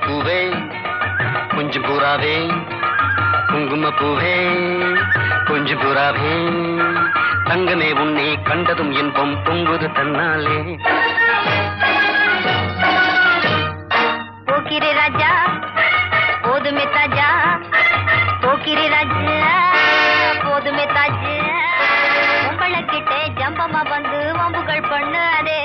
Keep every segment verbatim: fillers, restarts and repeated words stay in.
பூவே கொஞ்சம் புறாவே குங்கும பூவே கொஞ்சம் புறாவே தங்கமே உன்னை கண்டதும் இன்பம் பொங்குது தன்னாலே போக்கிரி ராஜா போதுமே தாஜா போக்கிரி ராஜா போதுமே தாஜா உங்களை கிட்டே ஜம்பமா வந்து வம்புகள் பண்ணாதே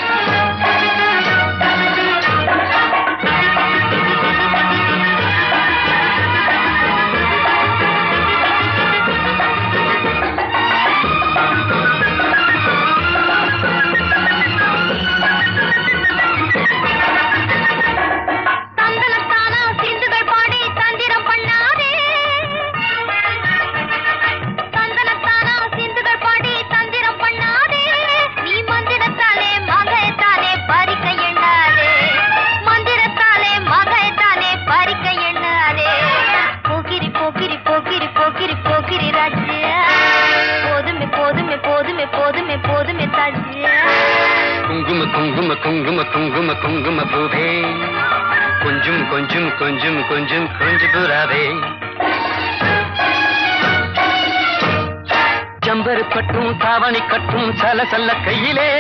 குங்கும குங்கும குங்கும குங்கும குங்கும பூவே கொஞ்சம் கொஞ்சம் கொஞ்சம் கொஞ்சம் கொஞ்சம் புறாவே ஜம்பரு கட்டும் தாவணி கட்டும் சல சல்ல கையிலே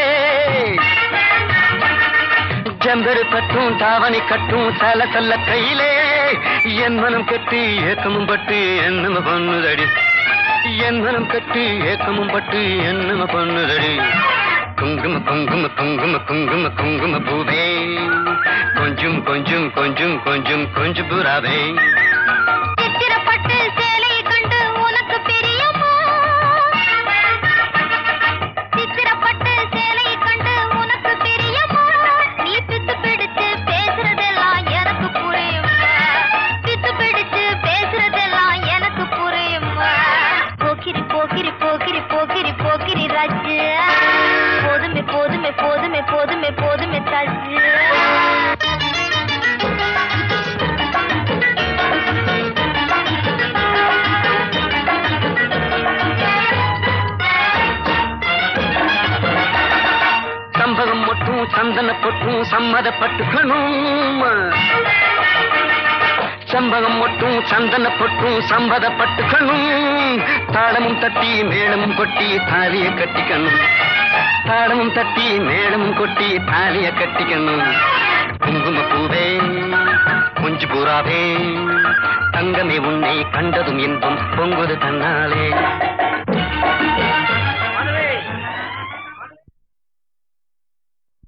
ஜம்பரு கட்டும் தாவணி கட்டும் சல சல்ல கையிலே என் மனம் கட்டி ஏக்கமும் பட்டு என்னம பண்ணுதடி என் மனம் கட்டி ஏக்கமும் பட்டு என்னம பண்ணுதடி குங்கும குங்கும குங்கும குங்கும குங்கும பூவே கொஞ்சம் கொஞ்சம் கொஞ்சம் கொஞ்சம் கொஞ்சம் புறாவே சித்திரப்பட்டு சேலையை கண்டு உனக்கு பிரியமா சித்திரப்பட்டு சேலையை கண்டு உனக்கு பிரியமா நீ பித்து பிடிச்சு பேசுறதெல்லாம் எனக்கு புரியுமா பித்து பிடிச்சு பேசுறதெல்லாம் எனக்கு புரியுமா போக்கிரி போக்கிரி போக்கிரி போக்கிரி போக்கிரி ராஜா போதுமே போதுமே போதுமே போதுமே போதுமே தாஜ் சம்பகம் மட்டும் சந்தன பொட்டும் சம்மதப்பட்டுக்கணும் சம்பகம் மட்டும் சந்தன பொட்டும் சம்மதப்பட்டுக்கணும் தாளமும் தட்டி மேளமும் கொட்டி தாலிய கட்டிக்கணும் தாளமும் தட்டி மேளமும் கொட்டி தாலிய கட்டிக்கணும் குங்கும பூவே கொஞ்சம் புறாவே தங்கமே உன்னை கண்டதும் இன்பம் பொங்குது தன்னாலே